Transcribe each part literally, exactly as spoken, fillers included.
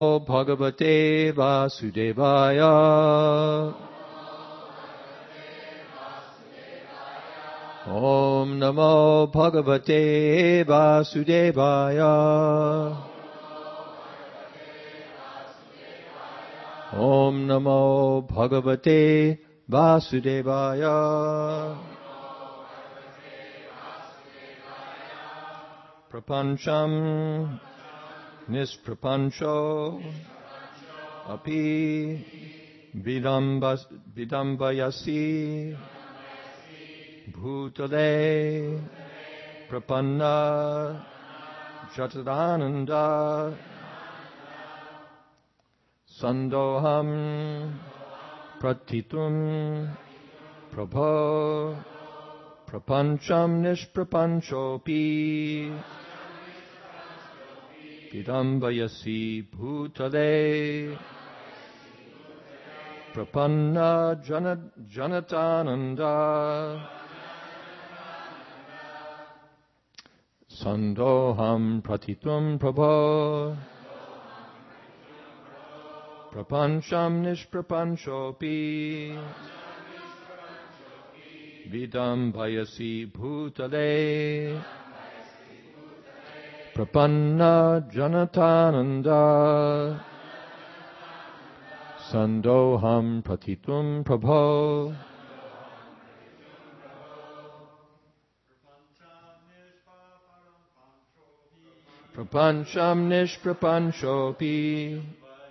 Bhagavate Vasudevaya. Om Namo Bhagavate Vasudevaya. Om Namo Bhagavate Vasudevaya. Prapancham Nisprapancho Api Vidambas Vidambayasi Bhutale Prapanna Jatadananda Sandoham Pratitum Prabho Prapancham Nishprapanchopi Vidambayasi Bhutale Prapanna Janatananda Sandoham Pratitum Prabho Prapancham Nishprapanchopi Vidambayasi Bhutale Prapanna Janatananda Sandoham Pratitum Prabho Prapancham Nishprapanchopi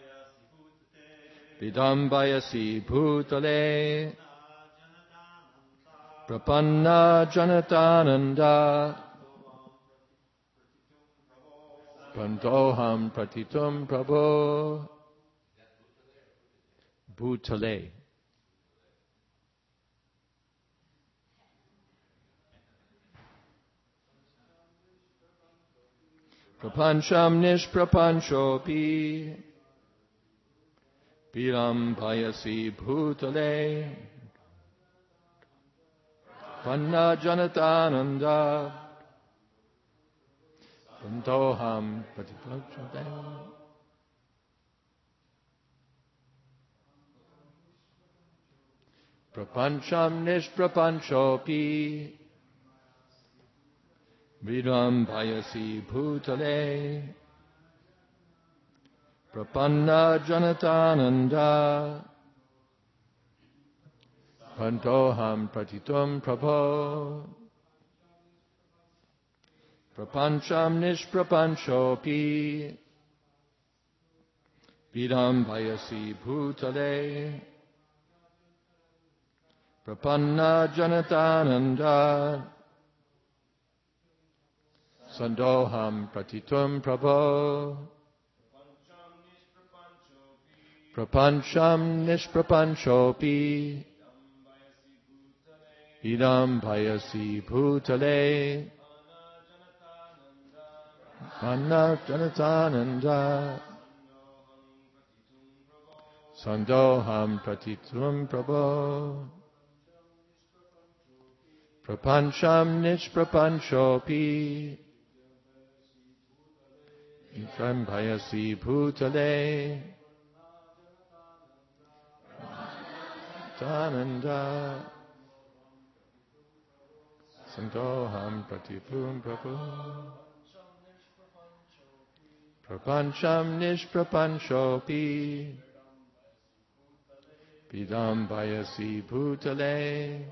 Vidambayasi Bhutale Prapanna Janatananda Pandoham Pratitum Prabho Bhutale. Prapancham Nishprapanchopi Vidambayasi Bhutale Panna Janatananda Pandoham Pratitum Prapancham Nishprapanchopi Vidambayasi Bhutale Prapanna Janatananda Pandoham Pratitum Prabho Prapancham Nishprapanchopi Vidambayasi Bhutale Prapanna Janatananda Sandoham Pratitum Prabho Prapancham Nishprapanchopi Vidambayasi Bhutale Anna Janatananda Sandoham Pratitum Prabho Prapancham Nishprapanchopi Vidambayasi Bhutale Tananda Sandoham Pratitum Prabho Prapancham Nishprapanchopi Vidambayasi Bhutale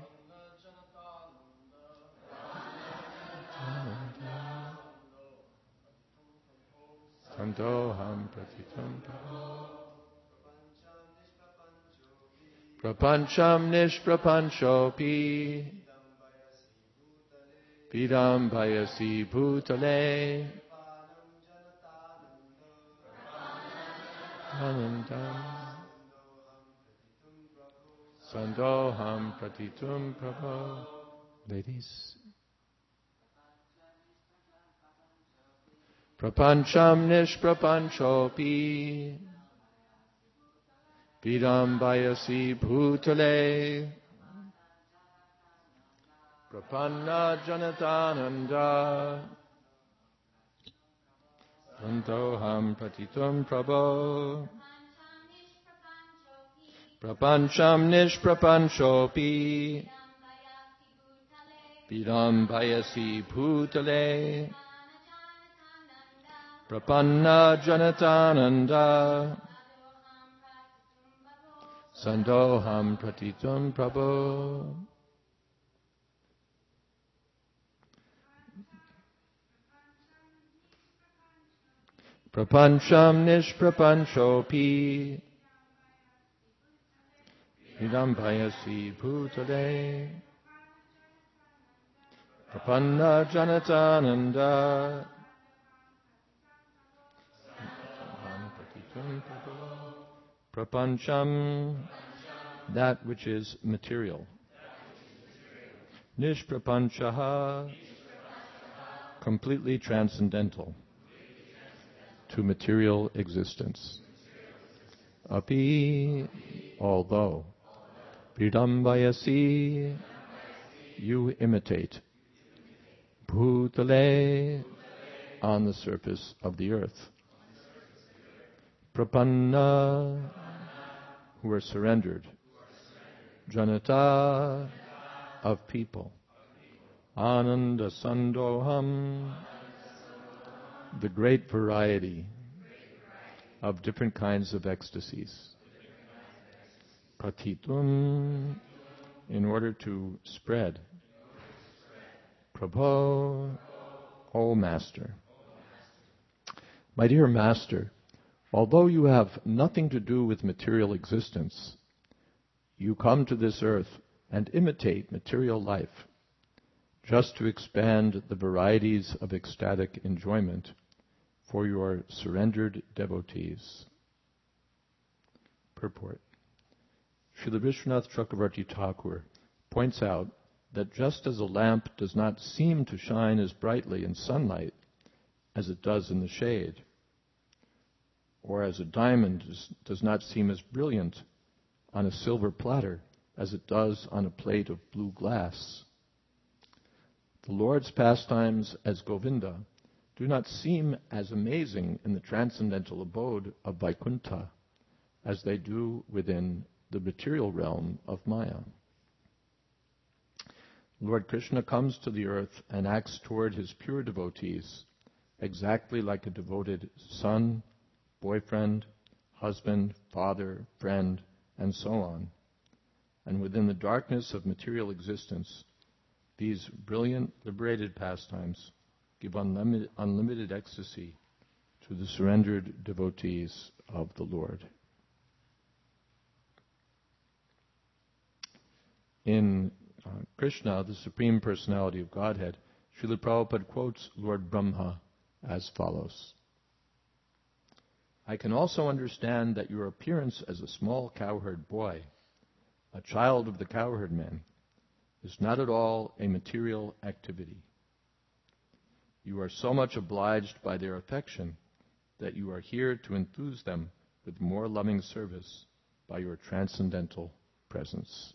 Sandoham Pratitum Prabho Prapancham Nishprapanchopi Vidambayasi Bhutale Ananda Sandoham Pratitum Prabho. Ladies. Prapancham Nishprapanchopi Vidambayasi Bhutale Prapanna Janatananda Santoham Patitum Prabho. Prapancham Nishprapanchopi. Vidambayasi Bhutale. Prapanna Janatananda. Sandoham Pratitum Prabho. Prapancham Nishprapanchopi. Vidambayasi Bhutale. Prapanna Janatananda. Prapancham, that which is material. Nishprapanchaha, completely transcendental to material existence. Api, although. Vidambayasi, you imitate. Bhutale, on the surface of the earth. Prapanna, who are surrendered. Janata, of people. Ananda Sandoham, the great variety of different kinds of ecstasies. Pratitum, in order to spread. Prabho, O Master. My dear Master, although you have nothing to do with material existence, you come to this earth and imitate material life, just to expand the varieties of ecstatic enjoyment for your surrendered devotees. Purport. Srila Vishwanath Chakravarti Thakur points out that just as a lamp does not seem to shine as brightly in sunlight as it does in the shade, or as a diamond does, does not seem as brilliant on a silver platter as it does on a plate of blue glass, the Lord's pastimes as Govinda do not seem as amazing in the transcendental abode of Vaikuntha as they do within the material realm of Maya. Lord Krishna comes to the earth and acts toward his pure devotees exactly like a devoted son, boyfriend, husband, father, friend, and so on. And within the darkness of material existence, these brilliant, liberated pastimes give unlimited, unlimited ecstasy to the surrendered devotees of the Lord. In uh, Krishna, the Supreme Personality of Godhead, Srila Prabhupada quotes Lord Brahma as follows. I can also understand that your appearance as a small cowherd boy, a child of the cowherd man, is not at all a material activity. You are so much obliged by their affection that you are here to enthuse them with more loving service by your transcendental presence.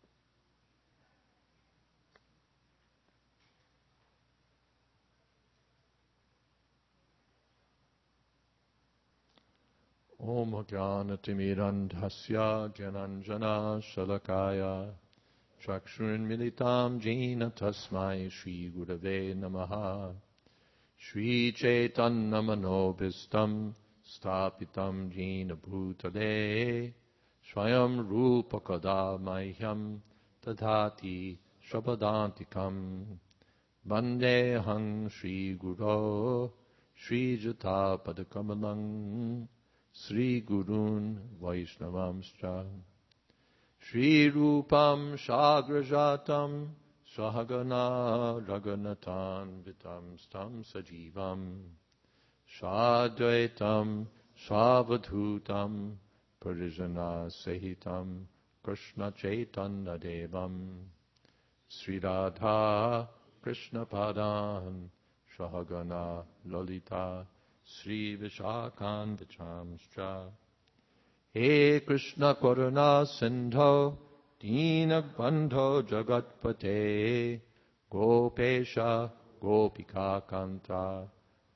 Om Jnanatimidandhasya Jananjana Shalakaya Chakshurun Militam Jena Tasmai Shri Gurave Namaha Shri Chaitanya Manobhistam Stapitam Jena Bhutale Swayam Rupa Kada Mahyam Tadhati Shabhadantikam Vandeham Shri Guru Shri Jata Padakamalang Sri Gurun Vaishnavamscha Shri Rupam Shagrajatam Sahagana Raganatan Vitam Stam Sajivam Shadvaitam Savadhutam Parijana Sahitam Krishna Chaitanya Devam Sri Radha Krishna Padan Sahagana Lalita Sri Vishakhan Vichamscha He Krishna Karuna Sindho Deenak Bandho Jagatpate Gopesha Gopika Kanta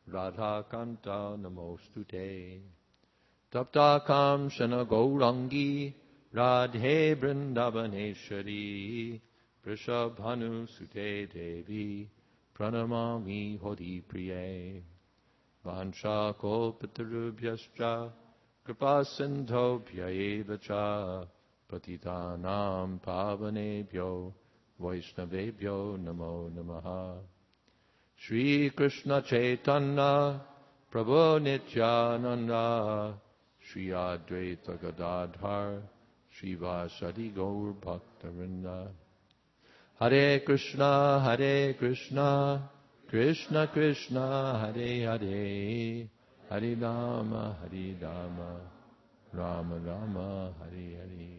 Radha Kanta Namostute. Tapta Kamshana Gaurangi Radhe Vrindavaneshwari Prishabhanu Sute Devi Pranamami Hodi Priye Vansha Kolpatarubhyascha Kripa Sindhobhya Eva Cha Patitanam Pavanebhyo Vaishnavebhyo Namo Namaha. Shri Krishna Chaitanya Prabhu Nityananda Shri Advaita Gadadhar Shri Vasadi Gaur Bhaktavinda. Hare Krishna, Hare Krishna, Krishna Krishna, Hare Hare, Hare Rama, Hare Rama, Rama Rama, Hare Hare.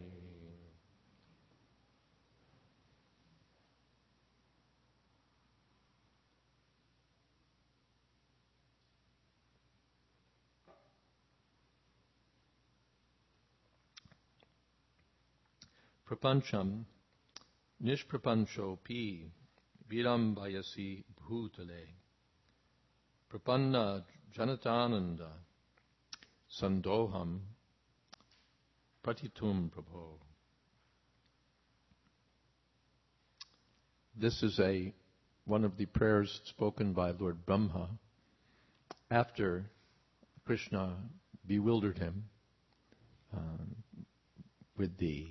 Prapancham Nishprapanchopi Virambayasi Bhutale Prapanna Janatananda Sandoham Pratitum Prabho. This is a one of the prayers spoken by Lord Brahma after Krishna bewildered him uh, with the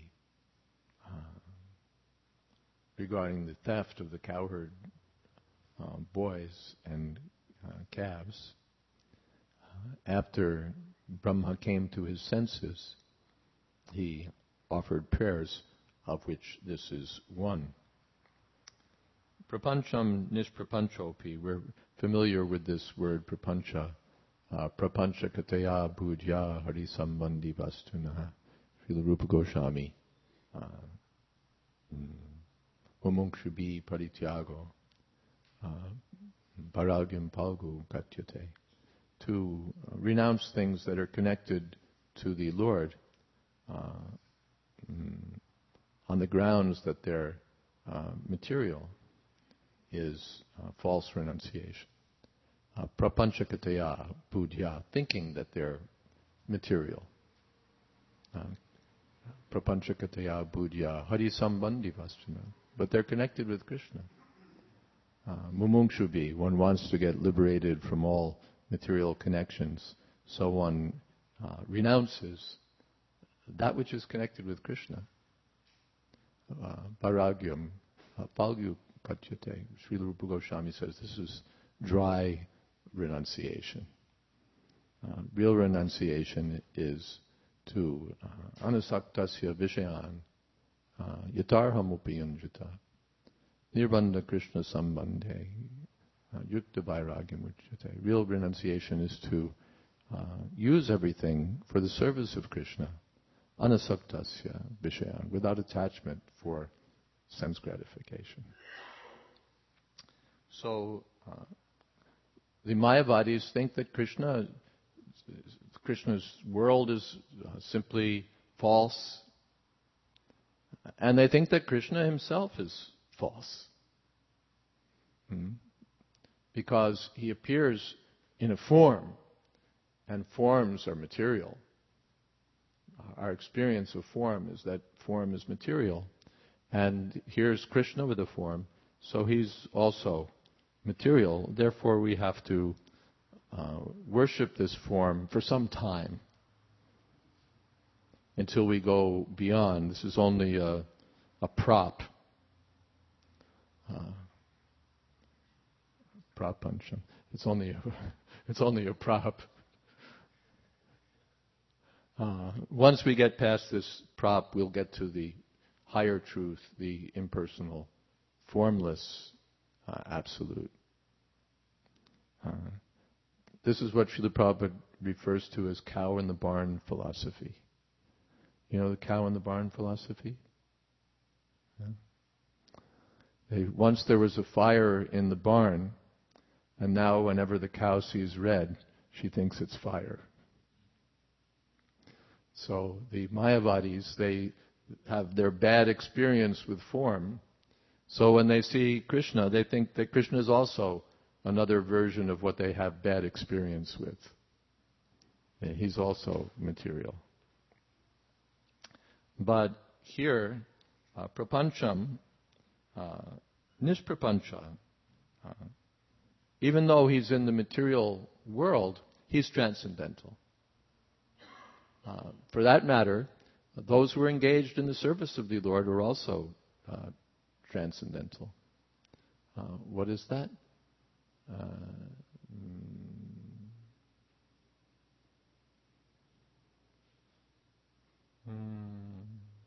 regarding the theft of the cowherd uh, boys and uh, calves. Uh, after Brahma came to his senses, he offered prayers, of which this is one. Prapancham nishprapanchopi. We're familiar with this word prapancha. Uh, prapancha kataya bhujya hari sambandhi vastunaha. Srila Rupa Goswami. Uh, mm, Mumukshubi parityago bharagyam palgu katyate. To uh, renounce things that are connected to the Lord uh, mm, on the grounds that they're uh, material is uh, false renunciation. Uh, Prapanchakataya budhya, thinking that they're material. Uh, Prapanchakataya budhya hari sambandhi vastuna. But they're connected with Krishna. Uh, Mumukshubi, one wants to get liberated from all material connections, so one uh, renounces that which is connected with Krishna. Uh, Bharagyam, uh, Palgu Katyate. Srila Rupa Goswami says this is dry renunciation. Uh, real renunciation is to uh, anasaktasya vishayan yatarham upiyanjata nirbandha Krishna sambandhe yukta vairagyam uchyate. Real renunciation is to uh, use everything for the service of Krishna, anasaktasya vishayan, without attachment for sense gratification. So uh, the Mayavadis think that Krishna, Krishna's world is uh, simply false, and they think that Krishna himself is false. Hmm? Because he appears in a form, and forms are material. Our experience of form is that form is material. And here's Krishna with a form, so he's also material. Therefore we have to uh, worship this form for some time until we go beyond. This is only a, a prop. Uh, prop puncham. It's only a, it's only a prop. Uh, once we get past this prop, we'll get to the higher truth, the impersonal, formless, uh, absolute. Uh, this is what Srila Prabhupada refers to as cow in the barn philosophy. You know the cow in the barn philosophy? Yeah. They, once there was a fire in the barn, and now whenever the cow sees red, she thinks it's fire. So the Mayavadis, they have their bad experience with form. So when they see Krishna, they think that Krishna is also another version of what they have bad experience with. He's also material. But here, uh, prapancham, uh, nishprapancha, uh, even though he's in the material world, he's transcendental. Uh, for that matter, those who are engaged in the service of the Lord are also uh, transcendental. Uh, what is that? Uh, mm,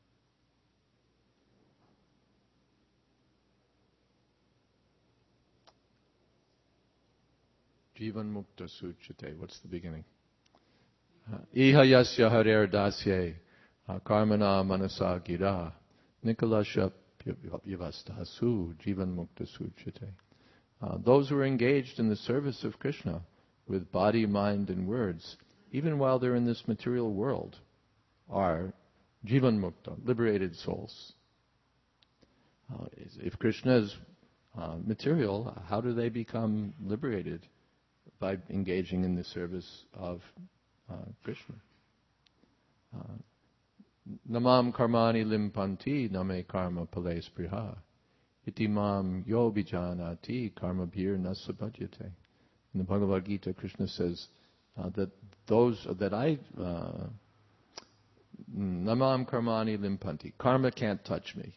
Jivan Mukta Suchate. What's the beginning? Iha yasya harer dasye karmana manasa gira nikalasya yavastasu jivan mukta suchate. Uh, those who are engaged in the service of Krishna with body, mind, and words, even while they're in this material world, are jivan mukta, liberated souls. Uh, if Krishna is uh, material, how do they become liberated? By engaging in the service of uh, Krishna. Uh, Namam karmani limpanti name karma pale spriha. Iti mam yo bijanati karma bhir nasabhadyate. In the Bhagavad Gita, Krishna says uh, that those that I uh, namam karmani limpanti, karma can't touch me.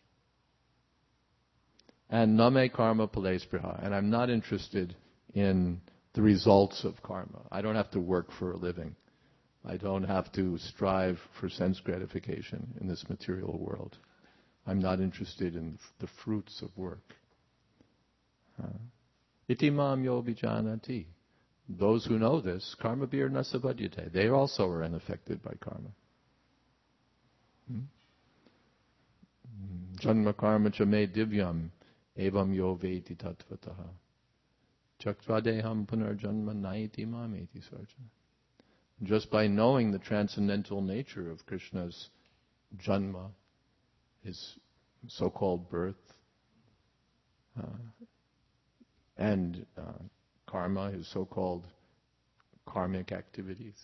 And name karma pale spriha, and I'm not interested in the results of karma. I don't have to work for a living. I don't have to strive for sense gratification in this material world. I'm not interested in the fruits of work. Iti mam yo bijanati. Those who know this, karma bir nasabhadyate, they also are unaffected by karma. Janma karma cha me divyam evam yo veti tattvataha. Chaktvadeham punarjanma naiti mameti sarjana. Just by knowing the transcendental nature of Krishna's janma, his so-called birth, uh, and uh, karma, his so-called karmic activities,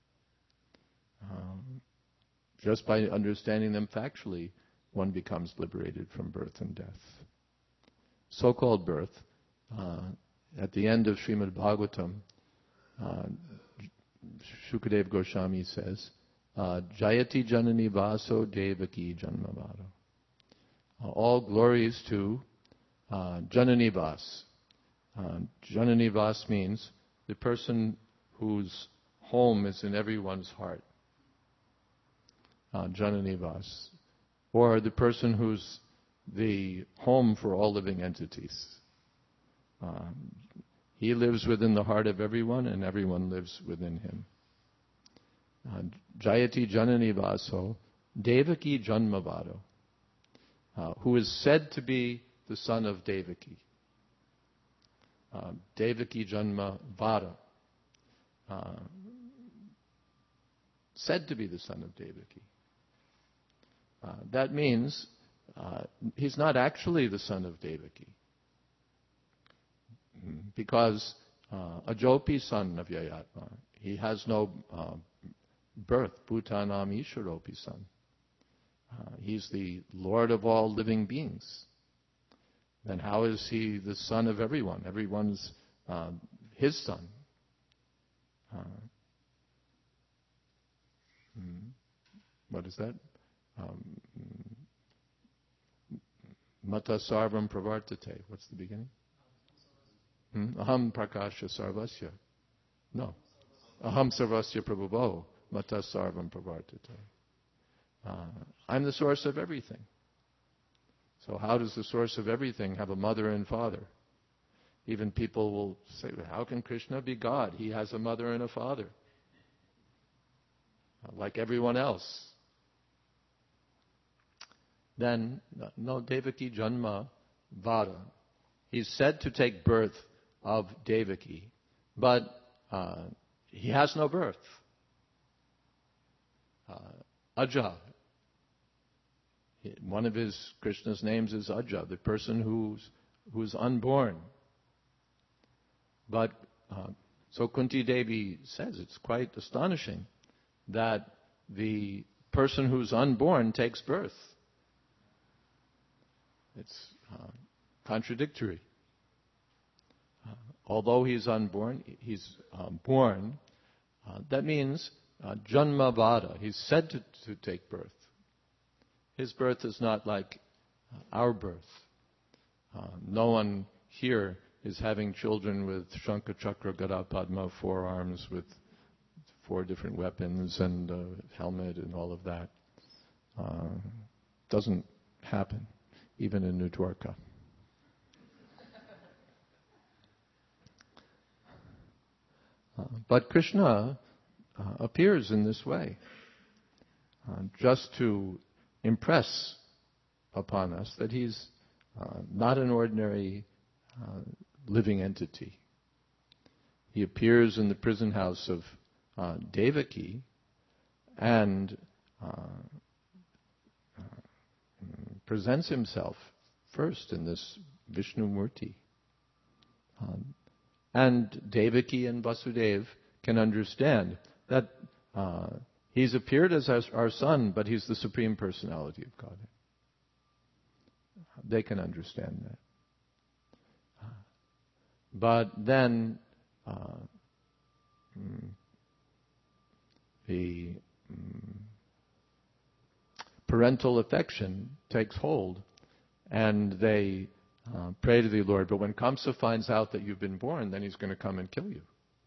um, just by understanding them factually, one becomes liberated from birth and death. So-called birth, uh, at the end of Srimad Bhagavatam, uh, Shukadev Goswami says, uh, Jayati Janani Vaso Devaki Janmavado. Uh, all glories to uh, Janani Vas. Uh, Janani Vas means the person whose home is in everyone's heart. Uh, Janani Vas. Or the person who's the home for all living entities. Um, he lives within the heart of everyone, and everyone lives within him. Uh, Jayati Janani Vaso, Devaki Janmavado, uh, who is said to be the son of Devaki. Uh, Devaki Janmavada, uh, said to be the son of Devaki. Uh, that means uh, he's not actually the son of Devaki. Because uh, Ajopi son of Yayatma, he has no uh, birth, Bhutanam Isharopi son. Uh, he's the Lord of all living beings. Then how is he the son of everyone? Everyone's uh, his son. Uh, hmm, what is that? Um, Mata sarvam pravartate. What's the beginning? Hmm? Aham prakasha sarvasya. No. Aham sarvasya prabhuvo. Mata sarvam pravartate. Uh, I'm the source of everything. So how does the source of everything have a mother and father? Even people will say, how can Krishna be God? He has a mother and a father. Uh, like everyone else. Then, no, Devaki Janma Vada. He's said to take birth of Devaki, but uh, he has no birth. Uh, Aja. One of his Krishna's names is Aja, the person who's who's unborn. But uh, so Kunti Devi says it's quite astonishing that the person who's unborn takes birth. It's uh, contradictory. Uh, although he's unborn, he's uh, born. Uh, that means uh, Janmavada. He's said to, to take birth. His birth is not like uh, our birth. Uh, no one here is having children with Shankha Chakra Gada Padma, four arms with four different weapons and a helmet and all of that. Uh, doesn't happen, even in New Dwarka. Uh, but Krishna uh, appears in this way, uh, just to impress upon us that he's uh, not an ordinary uh, living entity. He appears in the prison house of uh, Devaki and uh, uh, presents himself first in this Vishnu Murti. Um, and Devaki and Vasudeva can understand that uh, he's appeared as our, our son, but he's the Supreme Personality of Godhead. They can understand that. But then uh, mm, the mm, parental affection takes hold, and they uh, pray to the Lord. But when Kamsa finds out that you've been born, then he's going to come and kill you.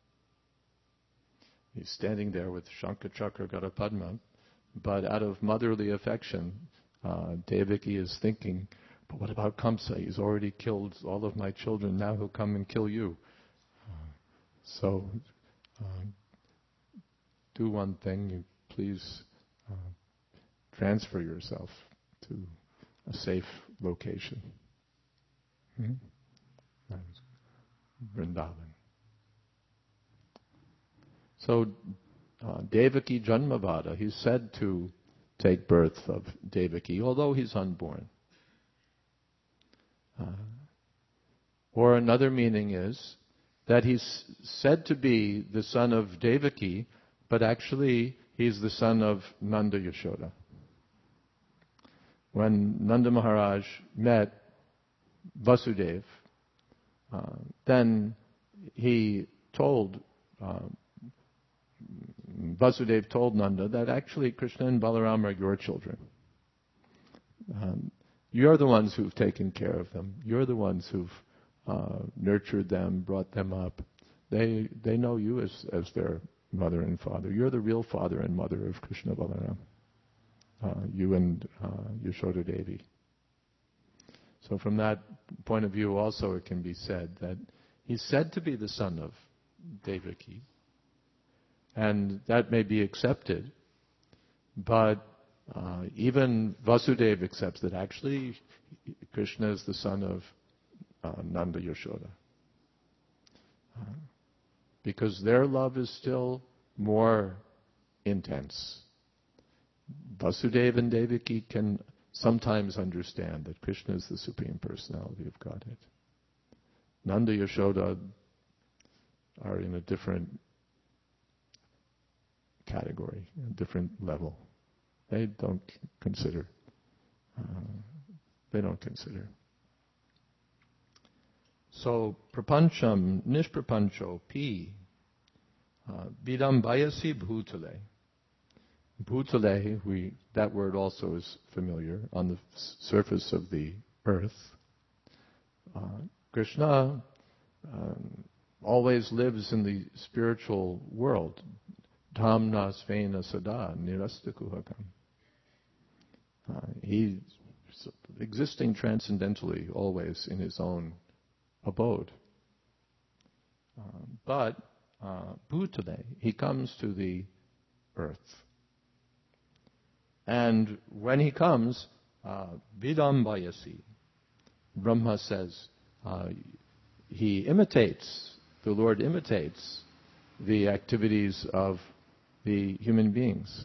He's standing there with Shankha Chakra Gada Padma, but out of motherly affection, uh, Devaki is thinking, but what about Kamsa? He's already killed all of my children. Now he'll come and kill you. Uh, so, uh, do one thing. You please uh, transfer yourself to a safe location. Hmm? Vrindavan. So, uh, Devaki Janmavada, he's said to take birth of Devaki, although he's unborn. Uh, or another meaning is that he's said to be the son of Devaki, but actually he's the son of Nanda Yashoda. When Nanda Maharaj met Vasudeva, uh, then he told, uh, Vasudeva told Nanda that actually Krishna and Balaram are your children. Um, You're the ones who've taken care of them. You're the ones who've uh, nurtured them, brought them up. They they know you as, as their mother and father. You're the real father and mother of Krishna Balaram. Uh, you and uh, Yashoda Devi. So from that point of view also it can be said that he's said to be the son of Devaki. And that may be accepted, but Uh, even Vasudeva accepts that actually Krishna is the son of uh, Nanda Yashoda. Uh, because their love is still more intense. Vasudeva and Devaki can sometimes understand that Krishna is the Supreme Personality of Godhead. Nanda Yashoda are in a different category, a different level. They don't consider. Uh, they don't consider. So, prapancham nishprapancho pi vidambayasi bhutale. Bhutale, we, that word also is familiar, on the surface of the earth. Uh, Krishna um, always lives in the spiritual world. Dhamna svena sada nirastakuhakam. Uh, he's existing transcendentally always in his own abode. Uh, but uh, Bhutale, he comes to the earth. And when he comes, uh, Vidambayasi, Brahma says, uh, he imitates, the Lord imitates the activities of the human beings,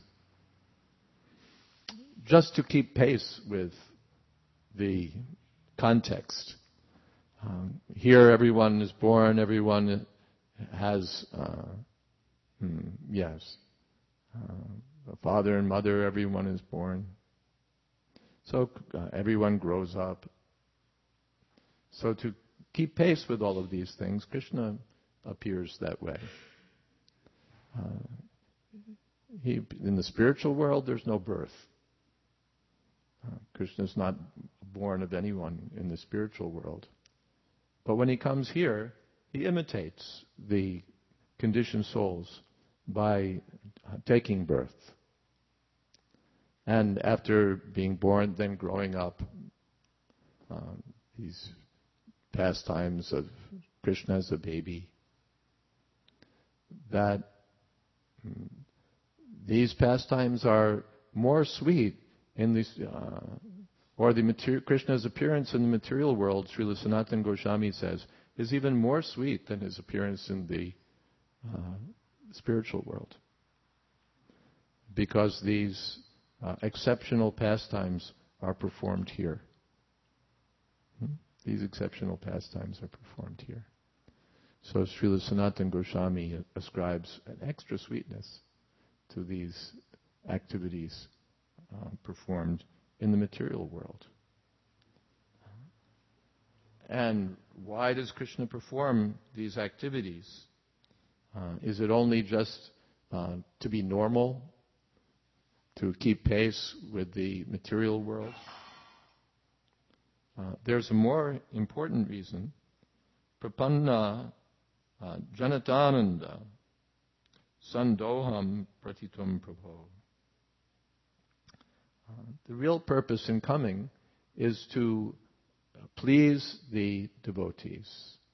just to keep pace with the context. Um, here everyone is born, everyone has, uh, hmm, yes, uh, a father and mother, everyone is born. So uh, everyone grows up. So to keep pace with all of these things, Krishna appears that way. Uh, he, in the spiritual world, there's no birth. Uh, Krishna is not born of anyone in the spiritual world. But when he comes here, he imitates the conditioned souls by uh, taking birth. And after being born, then growing up, um, these pastimes of Krishna as a baby, that mm, these pastimes are more sweet in this, uh, or the material, Krishna's appearance in the material world, Srila Sanatana Goswami says, is even more sweet than his appearance in the uh, spiritual world. Because these uh, exceptional pastimes are performed here. Hmm? These exceptional pastimes are performed here. So Srila Sanatana Goswami ascribes an extra sweetness to these activities uh, performed in the material world. And why does Krishna perform these activities? Uh, is it only just uh, to be normal, to keep pace with the material world? Uh, there's a more important reason. Prapanna uh, janatananda sandoham pratitum prabho. Uh, the real purpose in coming is to please the devotees,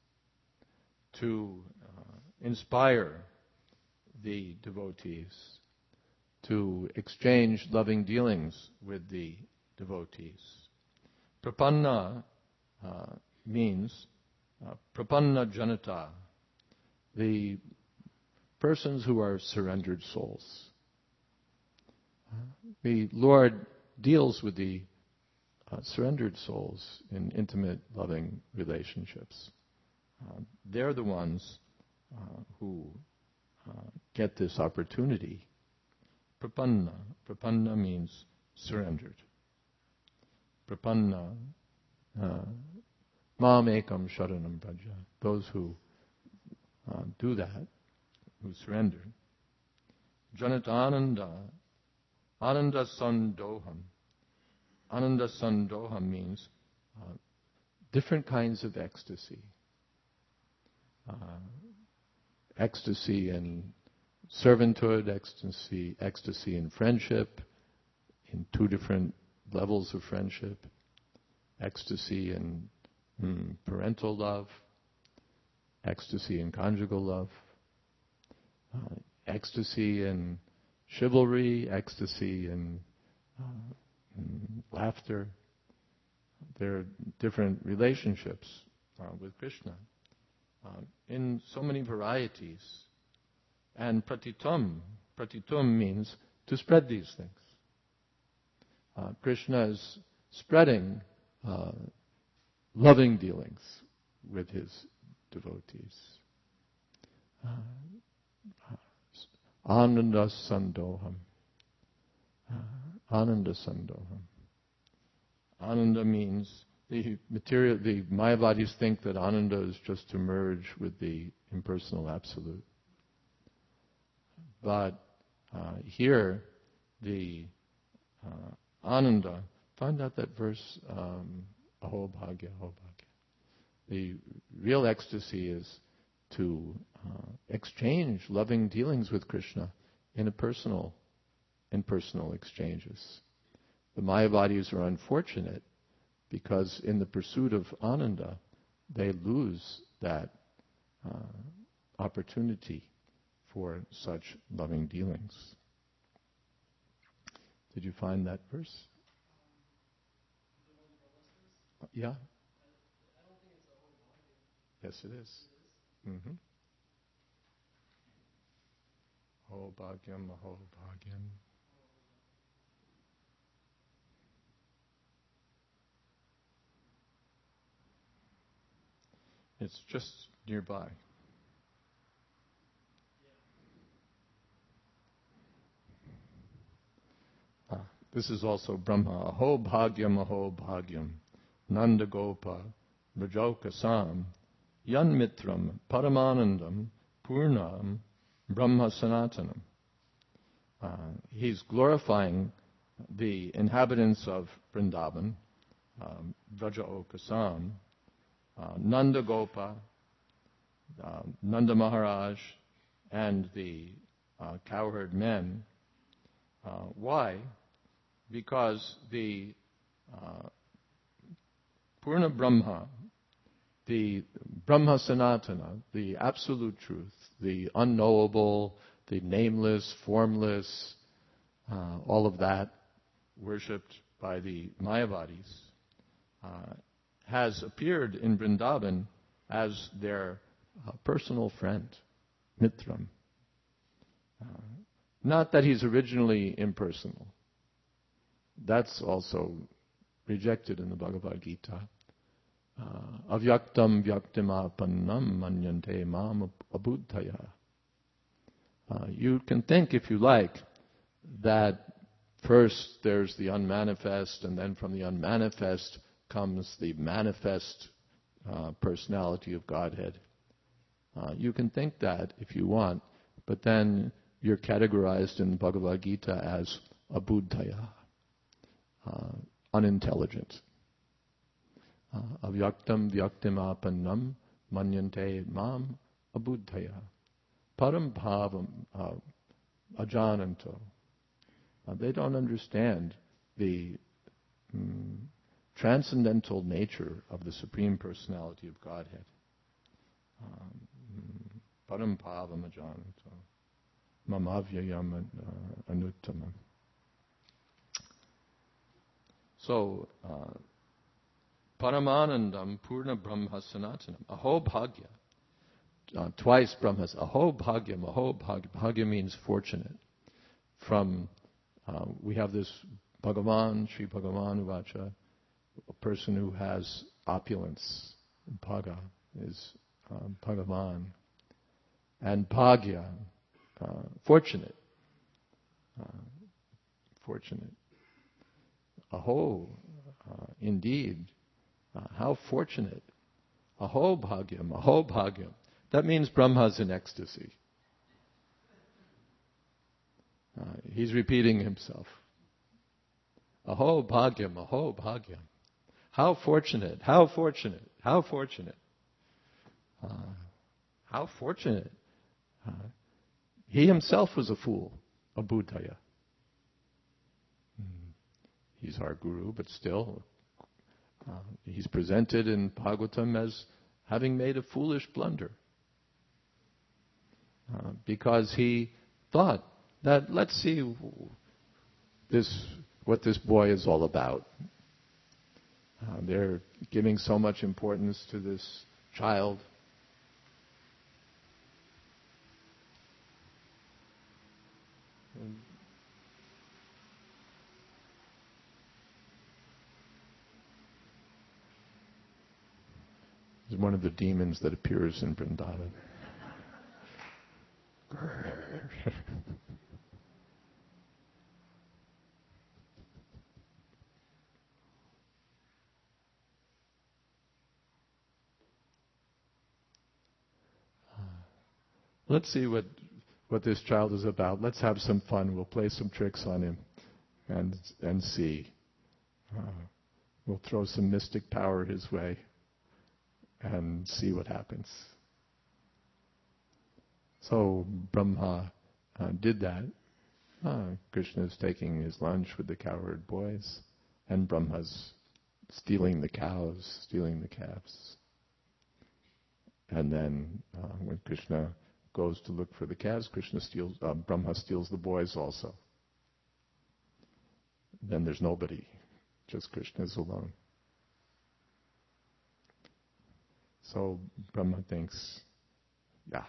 to uh, inspire the devotees, to exchange loving dealings with the devotees. Prapanna uh, means uh, prapanna janata, the persons who are surrendered souls. Uh, the Lord deals with the uh, surrendered souls in intimate, loving relationships. Uh, they're the ones uh, who uh, get this opportunity. Prapanna. Prapanna means surrendered. Prapanna. Mam ekam sharanam braja. Those who uh, do that, who surrender. Janat ananda. Ananda sandoham. Ananda sandoham means uh, different kinds of ecstasy. Uh, ecstasy in servanthood, ecstasy, ecstasy in friendship, in two different levels of friendship, ecstasy in mm, parental love, ecstasy in conjugal love, uh, ecstasy in chivalry, ecstasy in, uh, in laughter. There are different relationships uh, with Krishna uh, in so many varieties. And pratitum, pratitum means to spread these things. Uh, Krishna is spreading uh, loving dealings with his devotees. Uh, Ananda sandoham. Uh, Ananda sandoham. Ananda means the material, the Mayavadis think that Ananda is just to merge with the impersonal absolute. But uh, here, the uh, Ananda, find out that verse, um, Aho Bhagya, Aho Bhagya. The real ecstasy is to uh, exchange loving dealings with Krishna in a personal, in personal exchanges. The Mayavadis are unfortunate because in the pursuit of Ananda, they lose that uh, opportunity for such loving dealings. Did you find that verse? Yeah? Yes, it is. Mm-hmm. Aho bhagyam, aho bhagyam. It's just nearby. Ah, this is also Brahma. Aho bhagyam, aho bhagyam. Nanda Gopa, Rajoka Sam, Yan Mitram, Paramanandam, Purnam, Brahma Sanatanam. Uh, he's glorifying the inhabitants of Vrindavan, um, Vraja Okasam, uh, Nanda Gopa, uh, Nanda Maharaj, and the uh, cowherd men. Uh, why? Because the uh, Purna Brahma, the Brahma Sanatana, the absolute truth, the unknowable, the nameless, formless, uh, all of that worshipped by the Mayavadis, uh, has appeared in Vrindavan as their uh, personal friend, Mitram. Uh, not that he's originally impersonal. That's also rejected in the Bhagavad Gita. Uh, Avyaktam vyaktimapannam manyante mam abuddhaya. Uh, you can think, if you like, that first there's the unmanifest, and then from the unmanifest comes the manifest uh, personality of Godhead. Uh, you can think that if you want, but then you're categorized in the Bhagavad Gita as abuddhaya, uh, unintelligent. Uh, avyaktam vyaktimapannam manyante mam abuddhaya. Param bhavam uh, ajananto. Uh, they don't understand the mm, transcendental nature of the Supreme Personality of Godhead. Param bhavam ajananto. Mamavyayam anuttamam. So, uh, Paramanandam Purna Brahma Sanatanam. Aho Bhagya. Uh, twice Brahma says, Aho Bhagyam, Aho Bhagya. Bhagya means fortunate. From, uh, we have this Bhagavan, Sri Bhagavan Uvacha, a person who has opulence. Bhaga is uh, Bhagavan. And Bhagya, uh, fortunate. Uh, fortunate. Aho, uh, indeed. Uh, how fortunate. Aho bhagyam, aho bhagyam. That means Brahma's in ecstasy. Uh, he's repeating himself. Aho bhagyam, aho bhagyam. How fortunate, how fortunate, how fortunate. Uh, how fortunate. Uh, he himself was a fool, a buddhaya. Mm. He's our guru, but still, Uh, he's presented in Bhagavatam as having made a foolish blunder. Uh, because he thought that, let's see this, what this boy is all about. Uh, they're giving so much importance to this child. And he's one of the demons that appears in Vrindavan. Let's see what what this child is about. Let's have some fun. We'll play some tricks on him and and see. Uh, we'll throw some mystic power his way and see what happens. So Brahma uh, did that. Uh, Krishna is taking his lunch with the cowherd boys, and Brahma's stealing the cows, stealing the calves. And then uh, when Krishna goes to look for the calves, Krishna steals, uh, Brahma steals the boys also. Then there's nobody, just Krishna is alone. So Brahma thinks, yeah.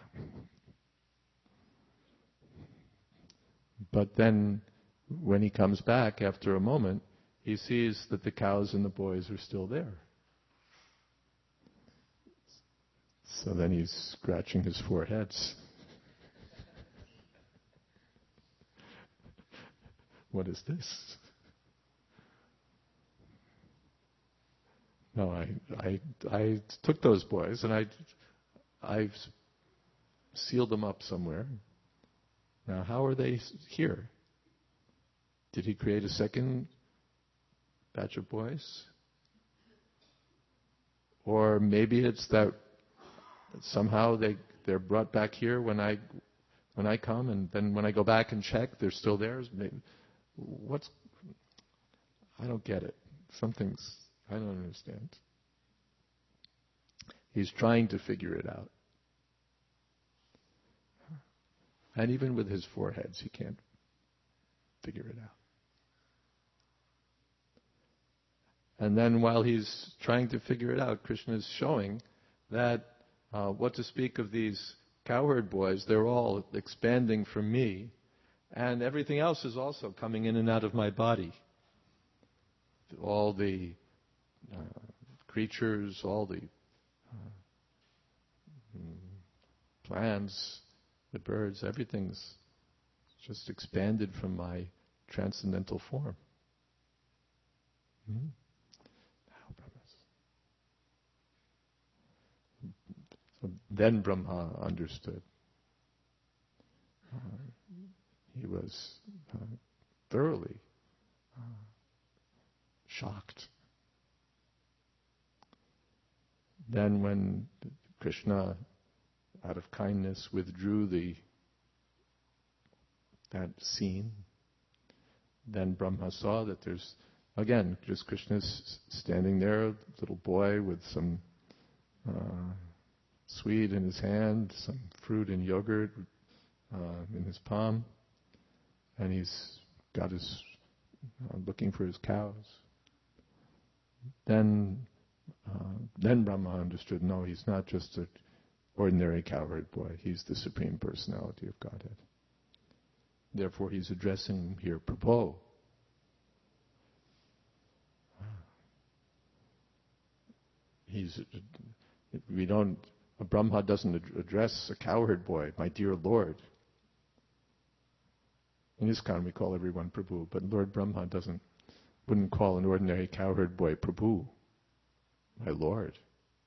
But then when he comes back after a moment, he sees that the cows and the boys are still there. So then he's scratching his four heads. What is this? No, I, I, I took those boys and I, I sealed them up somewhere. Now, how are they here? Did he create a second batch of boys? Or maybe it's that somehow they, they're brought back here when I, when I come, and then when I go back and check, they're still there. Maybe, what's, I don't get it. Something's, I don't understand. He's trying to figure it out. And even with his four heads, he can't figure it out. And then while he's trying to figure it out, Krishna is showing that uh, what to speak of these cowherd boys, they're all expanding from me, and everything else is also coming in and out of my body. All the uh, creatures, all the uh, plants, the birds, everything's just expanded from my transcendental form. Hmm? So then Brahma understood. Uh, he was uh, thoroughly uh, shocked. Then when Krishna, out of kindness, withdrew the that scene, then Brahma saw that there's, again, just Krishna's standing there, a little boy with some uh, sweet in his hand, some fruit and yogurt uh, in his palm, and he's got his, uh, looking for his cows. Then, uh, then Brahma understood, no, he's not just an ordinary cowherd boy, he's the Supreme Personality of Godhead. Therefore, he's addressing him here, Prabhu. He's, we don't, a Brahma doesn't address a cowherd boy, my dear Lord. In ISKCON we call everyone Prabhu, but Lord Brahma doesn't, wouldn't call an ordinary cowherd boy Prabhu, my Lord.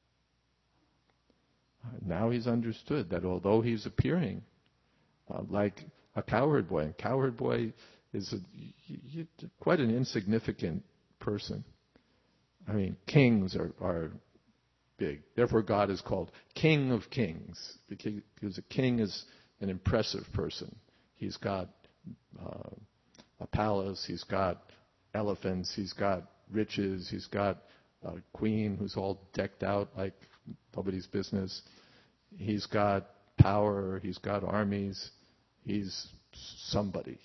Uh, now he's understood that although he's appearing uh, like a cowherd boy, and cowherd boy is a, y- y- quite an insignificant person. I mean, kings are, are big. Therefore, God is called King of Kings, because a king is an impressive person. He's got uh, a palace, he's got elephants, he's got riches, he's got a queen who's all decked out like nobody's business. He's got power, he's got armies, he's somebody.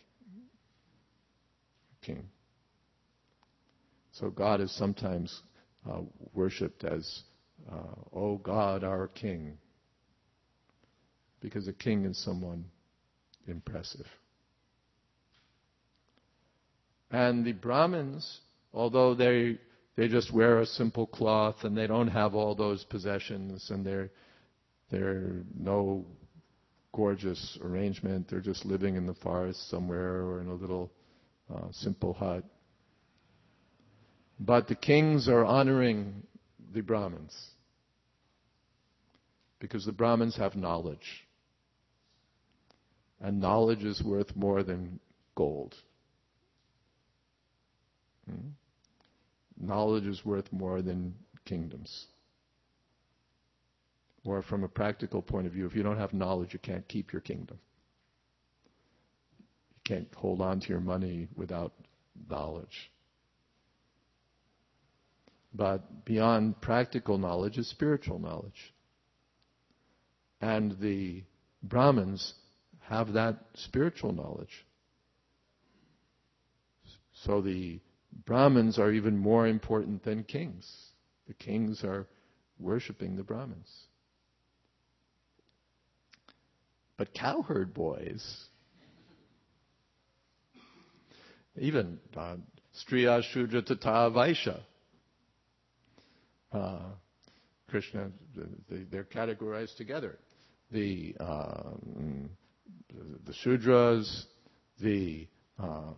King. So God is sometimes uh, worshipped as Uh, O God, our King, because a king is someone impressive. And the Brahmins, although they they just wear a simple cloth and they don't have all those possessions and they're they're no gorgeous arrangement, they're just living in the forest somewhere or in a little uh, simple hut. But the kings are honoring the Brahmins, because the Brahmins have knowledge. And knowledge is worth more than gold. Hmm? Knowledge is worth more than kingdoms. Or from a practical point of view, if you don't have knowledge, you can't keep your kingdom. You can't hold on to your money without knowledge. But beyond practical knowledge is spiritual knowledge. And the Brahmins have that spiritual knowledge. So the Brahmins are even more important than kings. The kings are worshipping the Brahmins. But cowherd boys, even uh, Striya Shudra Tata Vaishya, Uh, Krishna, they, they're categorized together. The, um, the, the Shudras, the, uh,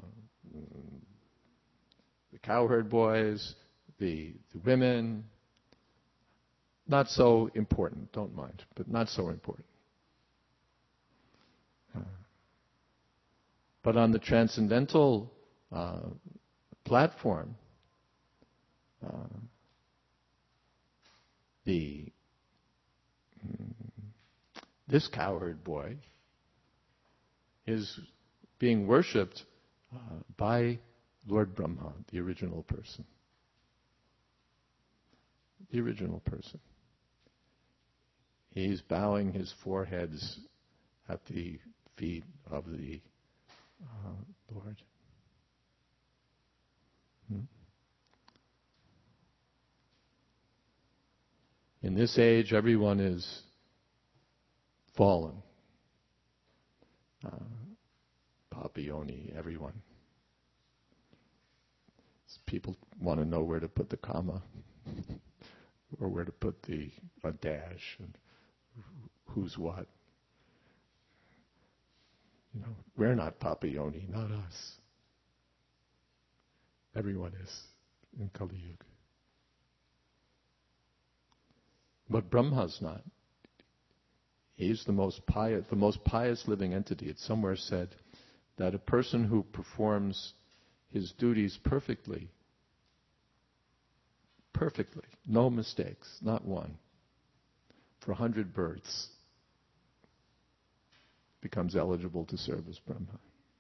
the cowherd boys, the, the women, not so important, don't mind, but not so important. Uh, but on the transcendental uh, platform, uh, the mm, this cowherd boy is being worshipped uh, by Lord Brahma, the original person. The original person. He's bowing his foreheads at the feet of the uh, Lord. Hmm? In this age, everyone is fallen. Uh, Papayoni, everyone. People want to know where to put the comma or where to put the a dash and who's what. You know, we're not Papayoni, not us. Everyone is in Kali Yuga. But Brahma's not. He's the most pious, the most pious living entity. It's somewhere said that a person who performs his duties perfectly, perfectly, no mistakes, not one, for a hundred births, becomes eligible to serve as Brahma.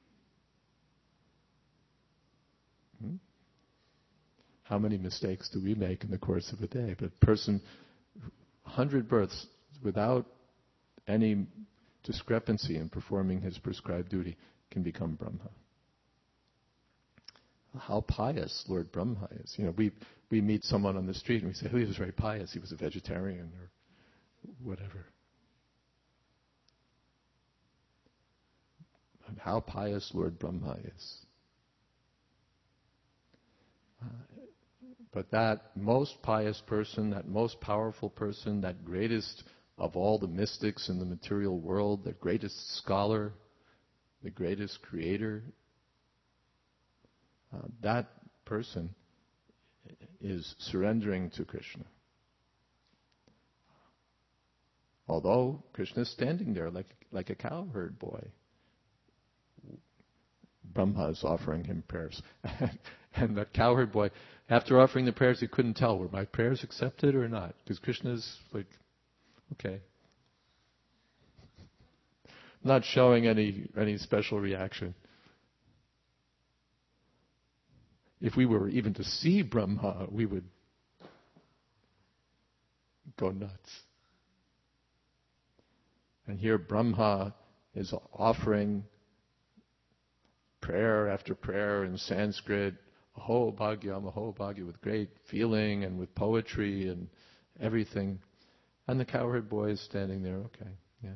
Hmm? How many mistakes do we make in the course of a day? But a person, a hundred births without any discrepancy in performing his prescribed duty, can become Brahma. How pious Lord Brahma is. You know, we we meet someone on the street and we say, oh, he was very pious, he was a vegetarian or whatever. And how pious Lord Brahma is. Uh, but that most pious person, that most powerful person, that greatest of all the mystics in the material world, the greatest scholar, the greatest creator, uh, that person is surrendering to Krishna. Although Krishna is standing there like, like a cowherd boy. Brahma is offering him prayers. And that cowherd boy, after offering the prayers, he couldn't tell, were my prayers accepted or not? Because Krishna's like, okay. Not showing any any special reaction. If we were even to see Brahma, we would go nuts. And here Brahma is offering prayer after prayer in Sanskrit, Aho Bhagyam, Aho Bhagya, with great feeling and with poetry and everything. And the cowherd boy is standing there, okay, yeah.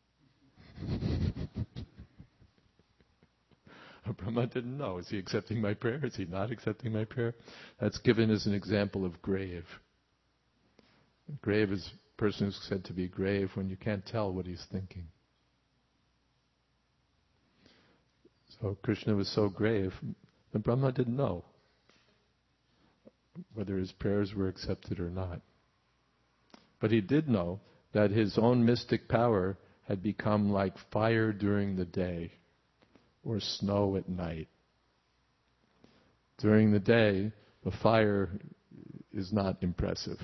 Brahma didn't know. Is he accepting my prayer? Is he not accepting my prayer? That's given as an example of grave. Grave is a person who's said to be grave when you can't tell what he's thinking. So Krishna was so grave that Brahma didn't know whether his prayers were accepted or not. But he did know that his own mystic power had become like fire during the day or snow at night. During the day, the fire is not impressive.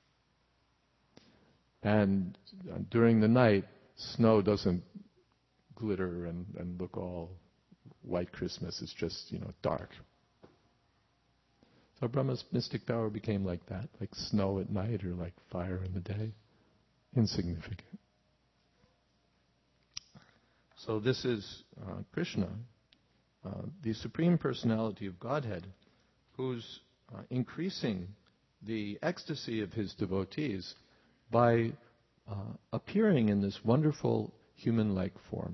And during the night, snow doesn't glitter and, and look all white Christmas. It's just, you know, dark. So Brahma's mystic power became like that, like snow at night or like fire in the day. Insignificant. So this is uh, Krishna, uh, the Supreme Personality of Godhead, who's uh, increasing the ecstasy of his devotees by uh, appearing in this wonderful human-like form.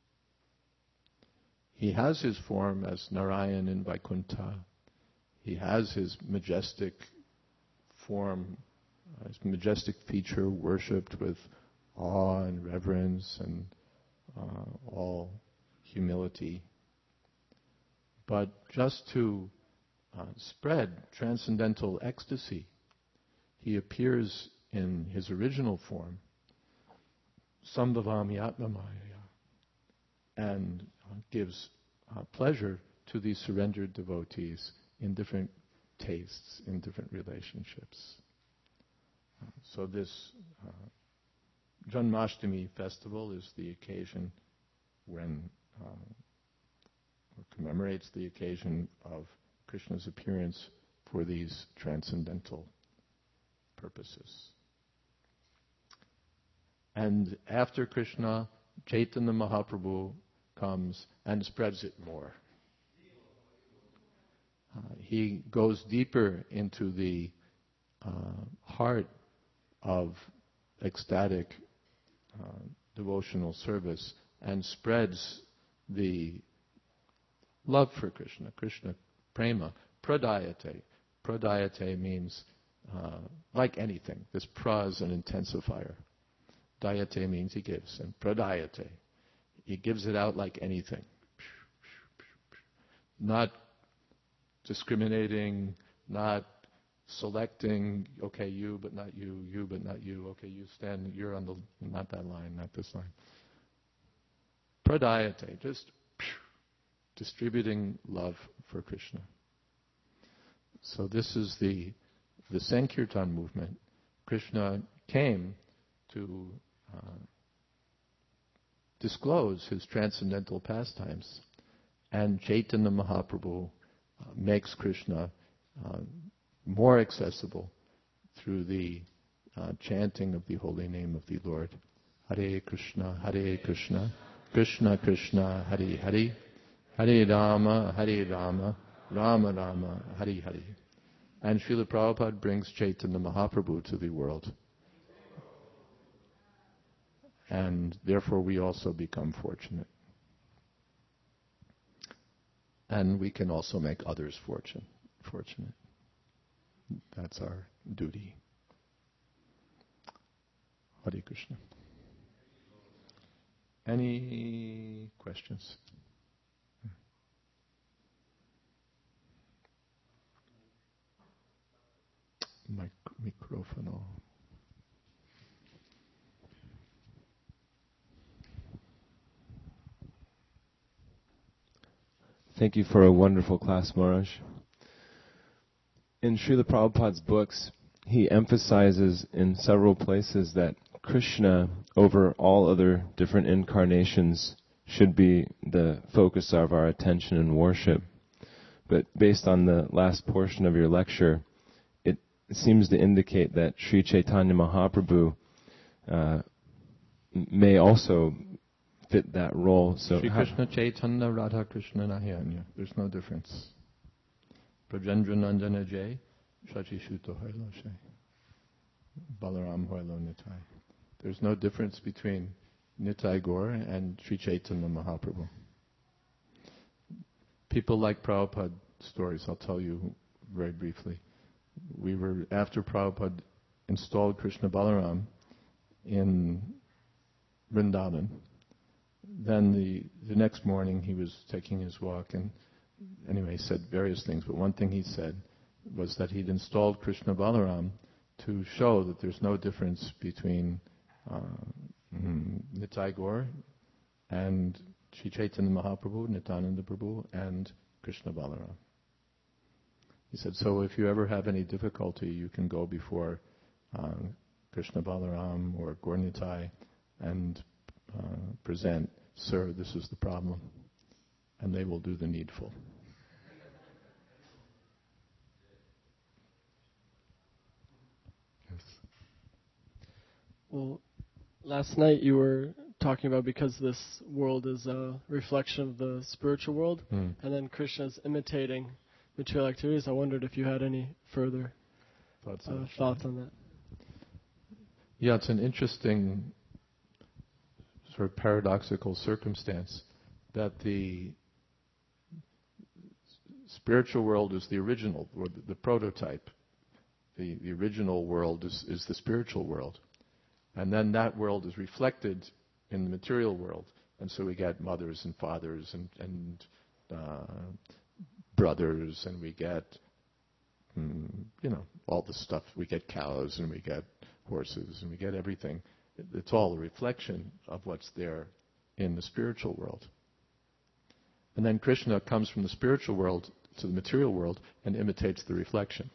He has his form as Narayan in Vaikuntha. He has his majestic form uh, his majestic feature worshipped with awe and reverence and uh, all humility. But just to uh, spread transcendental ecstasy, he appears in his original form, Sambhavami Atmamaya, and uh, gives uh, pleasure to these surrendered devotees in different tastes, in different relationships. Uh, so this uh, Janmashtami festival is the occasion when, uh, or commemorates the occasion of Krishna's appearance for these transcendental purposes. And after Krishna, Chaitanya Mahaprabhu comes and spreads it more. Uh, he goes deeper into the uh, heart of ecstatic uh, devotional service and spreads the love for Krishna, Krishna prema, pradayate. Pradayate means uh, like anything. This pra is an intensifier. Dayate means he gives, and pradayate, he gives it out like anything. Not discriminating, not selecting, okay, you but not you, you but not you, okay, you stand, you're on the, not that line, not this line. Pradayate, just distributing love for Krishna. So this is the the Sankirtan movement. Krishna came to uh, disclose his transcendental pastimes, and Chaitanya Mahaprabhu uh, makes Krishna uh, more accessible through the uh, chanting of the holy name of the Lord. Hare Krishna, Hare Krishna, Krishna Krishna, Hare Hare, Hare Rama, Hare Rama, Rama Rama, Hare Hare. And Srila Prabhupada brings Chaitanya Mahaprabhu to the world. And therefore we also become fortunate. And we can also make others fortune, fortunate. That's our duty. Hare Krishna. Any questions? Mic- microphone. Thank you for a wonderful class, Maharaj. In Srila Prabhupada's books, he emphasizes in several places that Krishna, over all other different incarnations, should be the focus of our attention and worship. But based on the last portion of your lecture, it seems to indicate that Sri Chaitanya Mahaprabhu uh, may also fit that role. So Sri Krishna Chaitanya Radha Krishna Nahiyanya. There's no difference. Brajendra Nandana Jai, Shachi Shuto Hoilo Shai, Balaram Hoilo Nitai. There's no difference between Nitai Gaur and Sri Chaitanya Mahaprabhu. People like Prabhupada stories, I'll tell you very briefly. We were, after Prabhupada installed Krishna Balaram in Vrindavan, then the, the next morning he was taking his walk and anyway, he said various things, but one thing he said was that he'd installed Krishna Balaram to show that there's no difference between uh, mm, Nitai Gaur and Sri Chaitanya Mahaprabhu, Nityananda Prabhu, and Krishna Balaram. He said, so if you ever have any difficulty, you can go before uh, Krishna Balaram or Gaur Nitai and uh, present, sir, this is the problem, and they will do the needful. Yes. Well, last night you were talking about because this world is a reflection of the spiritual world, Mm. and then Krishna's imitating material activities. I wondered if you had any further Thoughts, uh, on, thoughts on that. Yeah, it's an interesting sort of paradoxical circumstance that the spiritual world is the original, or the, the prototype. the, the original world is, is the spiritual world. And then that world is reflected in the material world. And so we get mothers and fathers and, and uh, brothers, and we get, mm, you know, all the stuff. We get cows, and we get horses, and we get everything. It's all a reflection of what's there in the spiritual world. And then Krishna comes from the spiritual world to the material world and imitates the reflection.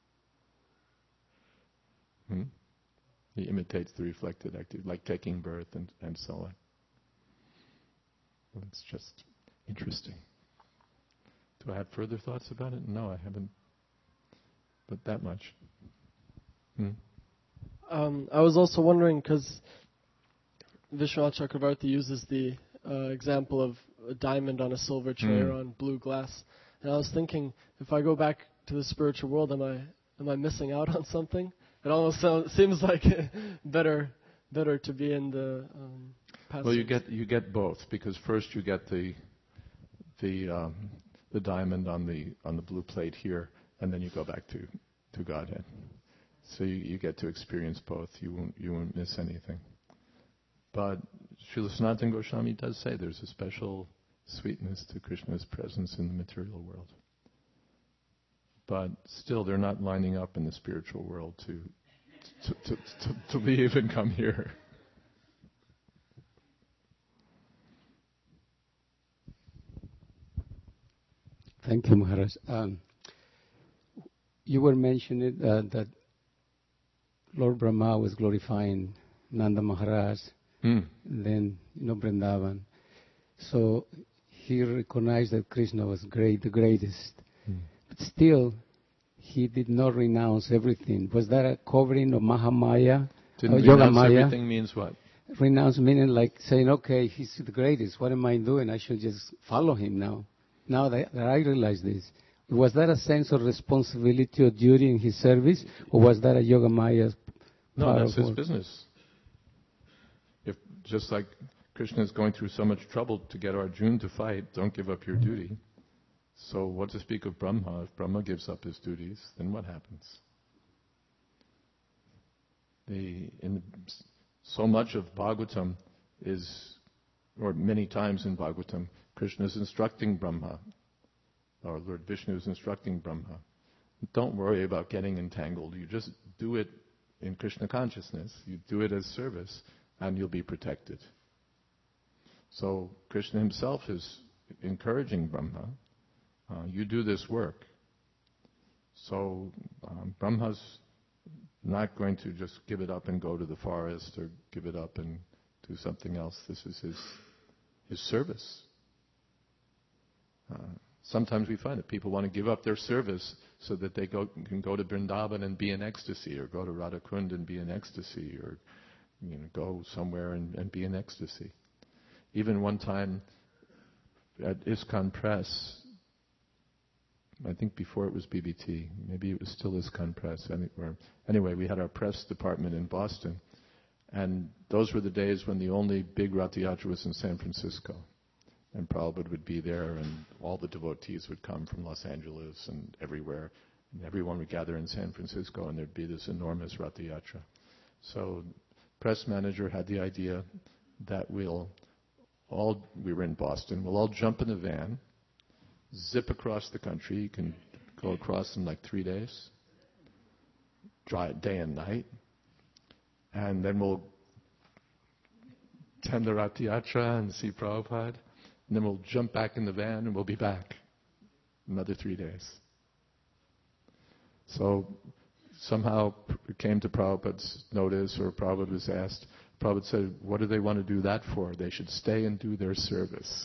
Hmm? He imitates the reflected activity, like taking birth and, and so on. Well, it's just interesting. Do I have further thoughts about it? No, I haven't. But that much. Hmm? Um, I was also wondering, because Vishwanath Chakravarti uses the uh, example of a diamond on a silver tray Mm. or on blue glass, and I was thinking, if I go back to the spiritual world, am I am I missing out on something? It almost sounds, seems like better better to be in the um, past. Well, you get you get both, because first you get the the um, the diamond on the on the blue plate here, and then you go back to, to Godhead. So you, you get to experience both. You won't you won't miss anything. But Srila Sanatana Goswami does say there's a special sweetness to Krishna's presence in the material world. But still, they're not lining up in the spiritual world to to, to, to, to leave and come here. Thank you, Maharaj. Um, you were mentioning uh, that Lord Brahma was glorifying Nanda Maharaj, Mm. and then, you know, Vrindavan. So he recognized that Krishna was great, the greatest. Mm. But still, he did not renounce everything. Was that a covering of Mahamaya? Didn't or Yoga renounce Maya? everything means what? Renounce meaning like saying, okay, he's the greatest. What am I doing? I should just follow him now. Now that, that I realize this. Was that a sense of responsibility or duty in his service? Or was that a Yoga Maya? No, that's his work? business. If just like Krishna is going through so much trouble to get Arjuna to fight, don't give up your duty. So what to speak of Brahma? If Brahma gives up his duties, then what happens? The, in, so much of Bhagavatam is, or many times in Bhagavatam, Krishna is instructing Brahma, or Lord Vishnu is instructing Brahma. Don't worry about getting entangled. You just do it in Krishna consciousness. You do it as service, and you'll be protected. So Krishna himself is encouraging Brahma. Uh, you do this work. So um, Brahma's not going to just give it up and go to the forest, or give it up and do something else. This is his his service. Uh, sometimes we find that people want to give up their service so that they go, can go to Vrindavan and be in ecstasy, or go to Radhakund and be in ecstasy, or you know, go somewhere and, and be in ecstasy. Even one time at ISKCON Press, I think before it was B B T, maybe it was still ISKCON Press. Anywhere. Anyway, we had our press department in Boston, and those were the days when the only big Rath Yatra was in San Francisco. And Prabhupada would be there, and all the devotees would come from Los Angeles and everywhere. And everyone would gather in San Francisco, and there'd be this enormous Rath Yatra. So press manager had the idea that we'll all, we were in Boston, we'll all jump in a van, zip across the country. You can go across in like three days, dry day and night. And then we'll attend the Rath Yatra and see Prabhupada. And then we'll jump back in the van and we'll be back another three days. So somehow it came to Prabhupada's notice, or Prabhupada was asked. Prabhupada said, what do they want to do that for? They should stay and do their service.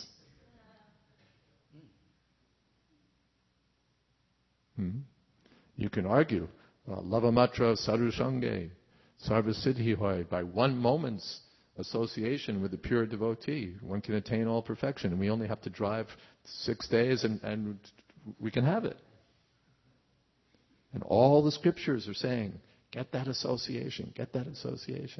Hmm? You can argue, uh, Lavamatra Sarushange, Sarvasiddhi Hoy, by one moment's association with a pure devotee, one can attain all perfection. And we only have to drive six days and, and we can have it. And all the scriptures are saying, get that association, get that association.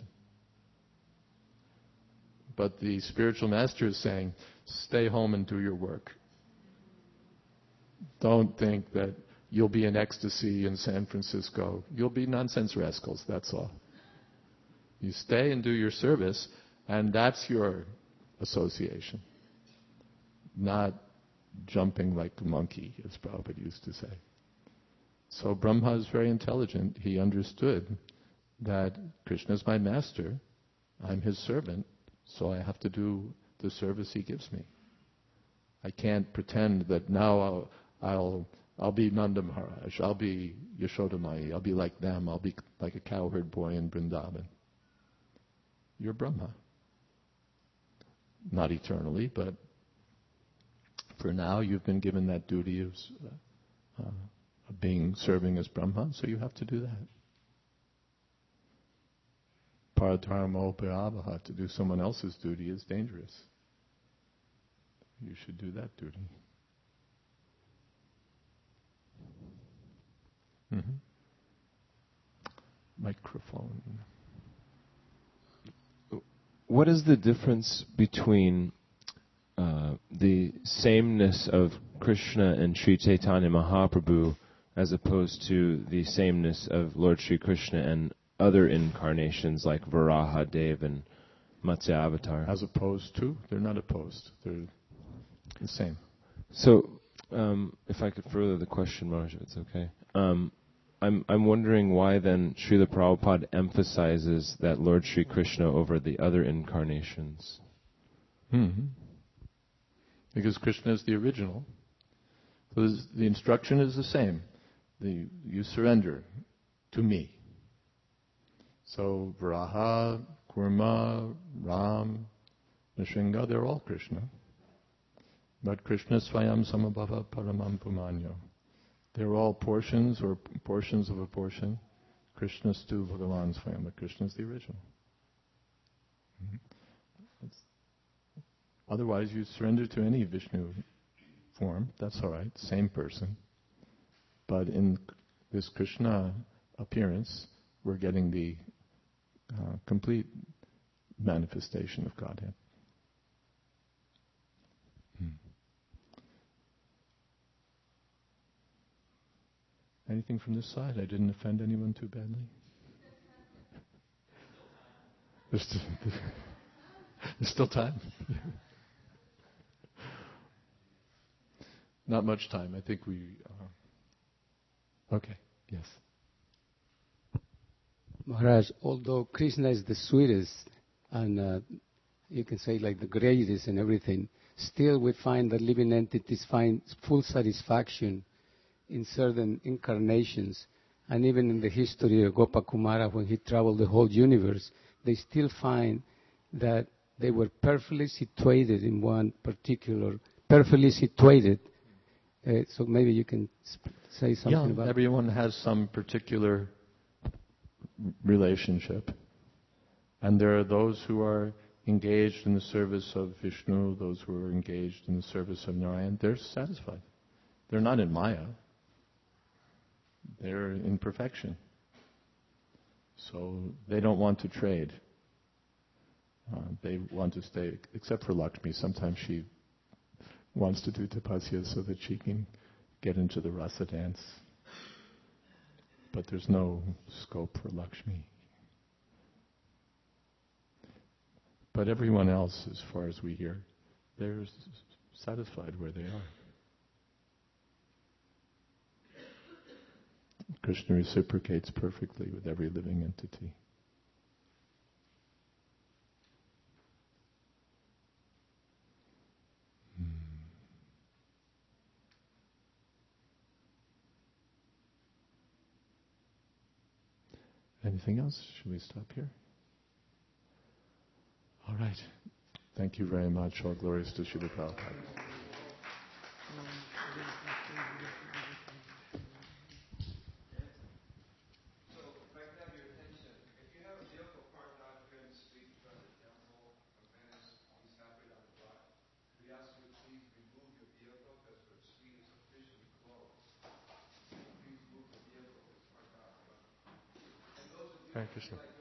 But the spiritual master is saying, stay home and do your work. Don't think that you'll be in ecstasy in San Francisco. You'll be nonsense rascals, that's all. You stay and do your service, and that's your association. Not jumping like a monkey, as Prabhupada used to say. So Brahma is very intelligent. He understood that Krishna is my master, I'm his servant, so I have to do the service he gives me. I can't pretend that now I'll I'll, I'll be Nanda Maharaj, I'll be Yashoda Mai, I'll be like them, I'll be like a cowherd boy in Vrindavan. You're Brahma. Not eternally, but for now you've been given that duty of, uh, of being, serving as Brahma, so you have to do that. Paradharma upayavaha, to do someone else's duty is dangerous. You should do that duty. Mm-hmm. Microphone. What is the difference between uh, the sameness of Krishna and Sri Chaitanya Mahaprabhu as opposed to the sameness of Lord Sri Krishna and other incarnations like Varaha Dev and Matsya Avatar? As opposed to? They're not opposed. They're the same. So, um, if I could further the question, Maharaj, if it's okay. Um, I'm I'm wondering why then Srila Prabhupada emphasizes that Lord Sri Krishna over the other incarnations. Mm-hmm. Because Krishna is the original. So the instruction is the same. The, you surrender to me. So Varaha, Kurma, Ram, Nrsimha, they're all Krishna. But Krishna Swayam Samabhava Paramam Pumanyo. They're all portions or portions of a portion. Krishna Stu Bhagavan Swayam, but Krishna is the original. Mm-hmm. Otherwise, you surrender to any Vishnu form, that's all right, same person. But in this Krishna appearance, we're getting the uh, complete manifestation of Godhead. Hmm. Anything from this side? I didn't offend anyone too badly? There's still, there's still time. Not much time. I think we... Uh, okay, yes. Maharaj, although Krishna is the sweetest and uh, you can say like the greatest and everything, still we find that living entities find full satisfaction in certain incarnations. And even in the history of Gopakumara, when he traveled the whole universe, they still find that they were perfectly situated in one particular, perfectly situated. Uh, so maybe you can sp- say something yeah, about everyone has some particular relationship. And there are those who are engaged in the service of Vishnu, those who are engaged in the service of Narayan. They're satisfied. They're not in Maya. They're in perfection. So they don't want to trade. Uh, they want to stay, except for Lakshmi. Sometimes she wants to do tapasya so that she can get into the rasa dance. But there's no scope for Lakshmi. But everyone else, as far as we hear, they're s- satisfied where they are. Krishna reciprocates perfectly with every living entity. Anything else? Should we stop here? All right. Thank you very much. All glories to Srila Prabhupada. Hare Krishna.